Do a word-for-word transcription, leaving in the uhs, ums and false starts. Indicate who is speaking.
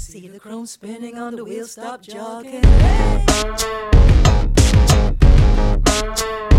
Speaker 1: See the chrome spinning on the wheel, stop jogging. Hey.